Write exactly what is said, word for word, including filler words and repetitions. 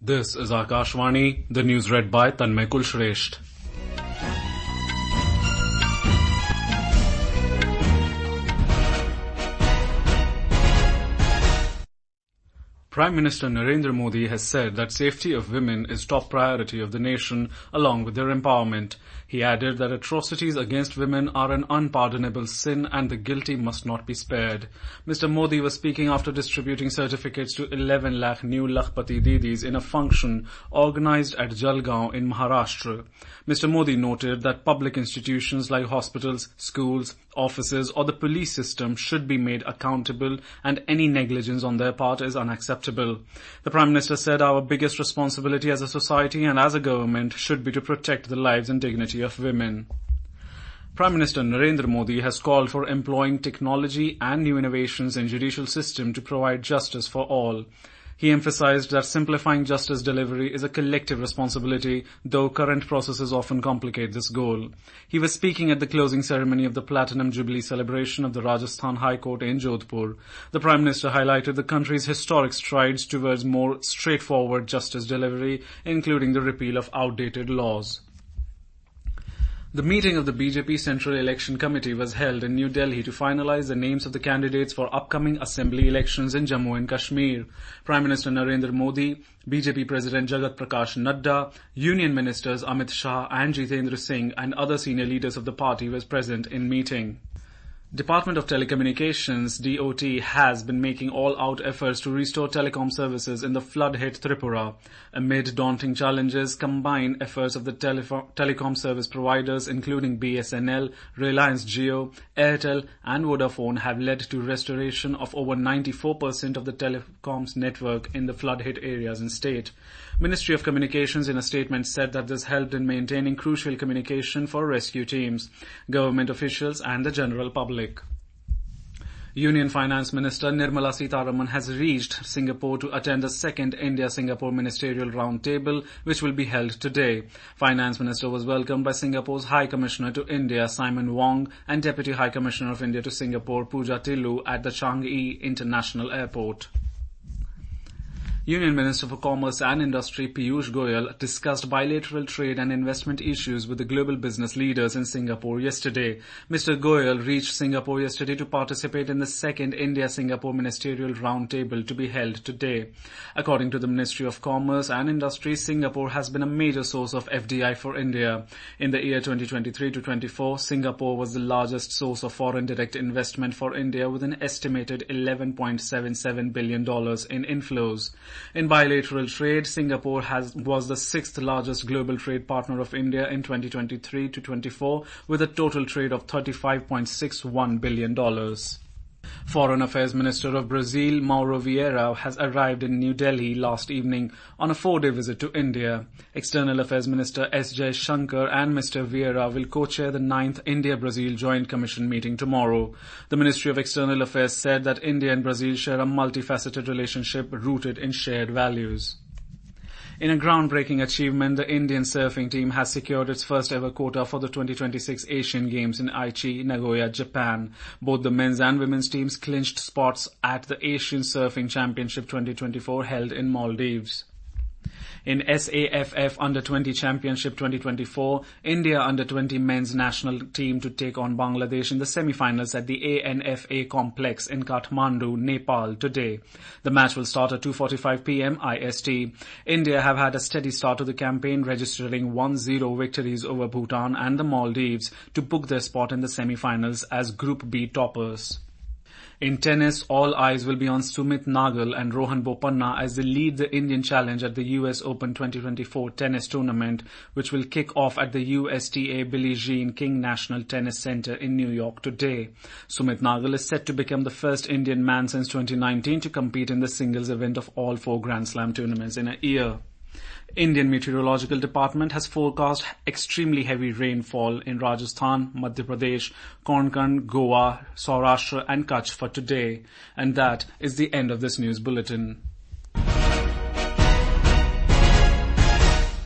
This is Akashvani, the news read by Tanmay Kulshresht. Prime Minister Narendra Modi has said that safety of women is top priority of the nation along with their empowerment. He added that atrocities against women are an unpardonable sin and the guilty must not be spared. Mister Modi was speaking after distributing certificates to eleven lakh new Lakhpati Didis in a function organized at Jalgaon in Maharashtra. Mister Modi noted that public institutions like hospitals, schools, offices or the police system should be made accountable and any negligence on their part is unacceptable. The Prime Minister said our biggest responsibility as a society and as a government should be to protect the lives and dignity of women. Prime Minister Narendra Modi has called for employing technology and new innovations in judicial system to provide justice for all. He emphasized that simplifying justice delivery is a collective responsibility, though current processes often complicate this goal. He was speaking at the closing ceremony of the Platinum Jubilee celebration of the Rajasthan High Court in Jodhpur. The Prime Minister highlighted the country's historic strides towards more straightforward justice delivery, including the repeal of outdated laws. The meeting of the B J P Central Election Committee was held in New Delhi to finalize the names of the candidates for upcoming assembly elections in Jammu and Kashmir. Prime Minister Narendra Modi, B J P President Jagat Prakash Nadda, Union Ministers Amit Shah and Jitendra Singh and other senior leaders of the party were present in meeting. Department of Telecommunications D O T has been making all-out efforts to restore telecom services in the flood-hit Tripura. Amid daunting challenges, combined efforts of the telefo- telecom service providers including B S N L, Reliance Jio, Airtel and Vodafone have led to restoration of over ninety-four percent of the telecoms network in the flood-hit areas in state. Ministry of Communications in a statement said that this helped in maintaining crucial communication for rescue teams, government officials and the general public. Union Finance Minister Nirmala Sitharaman has reached Singapore to attend the second India-Singapore Ministerial Roundtable, which will be held today. Finance Minister was welcomed by Singapore's High Commissioner to India, Simon Wong, and Deputy High Commissioner of India to Singapore, Pooja Tillu, at the Changi International Airport. Union Minister for Commerce and Industry Piyush Goyal discussed bilateral trade and investment issues with the global business leaders in Singapore yesterday. Mister Goyal reached Singapore yesterday to participate in the second India-Singapore Ministerial Roundtable to be held today. According to the Ministry of Commerce and Industry, Singapore has been a major source of F D I for India. In the year twenty twenty-three to twenty-four, Singapore was the largest source of foreign direct investment for India with an estimated eleven point seven seven billion dollars in inflows. In bilateral trade, Singapore has, was the sixth largest global trade partner of India in twenty twenty-three to twenty-four with a total trade of thirty-five point six one billion dollars. Foreign Affairs Minister of Brazil, Mauro Vieira, has arrived in New Delhi last evening on a four-day visit to India. External Affairs Minister S. Jaishankar and Mister Vieira will co-chair the ninth India-Brazil Joint Commission meeting tomorrow. The Ministry of External Affairs said that India and Brazil share a multifaceted relationship rooted in shared values. In a groundbreaking achievement, the Indian surfing team has secured its first ever quota for the twenty twenty-six Asian Games in Aichi, Nagoya, Japan. Both the men's and women's teams clinched spots at the Asian Surfing Championship twenty twenty-four held in Maldives. In S A F F Under twenty Championship twenty twenty-four, India Under twenty men's national team to take on Bangladesh in the semi-finals at the A N F A complex in Kathmandu, Nepal today. The match will start at two forty-five p.m. I S T. India have had a steady start to the campaign, registering one zero victories over Bhutan and the Maldives to book their spot in the semi-finals as Group B toppers. In tennis, all eyes will be on Sumit Nagal and Rohan Bopanna as they lead the Indian Challenge at the U S Open twenty twenty-four tennis tournament, which will kick off at the U S T A Billie Jean King National Tennis Center in New York today. Sumit Nagal is set to become the first Indian man since twenty nineteen to compete in the singles event of all four Grand Slam tournaments in a year. Indian Meteorological Department has forecast extremely heavy rainfall in Rajasthan, Madhya Pradesh, Konkan, Goa, Saurashtra and Kutch for today. And that is the end of this news bulletin.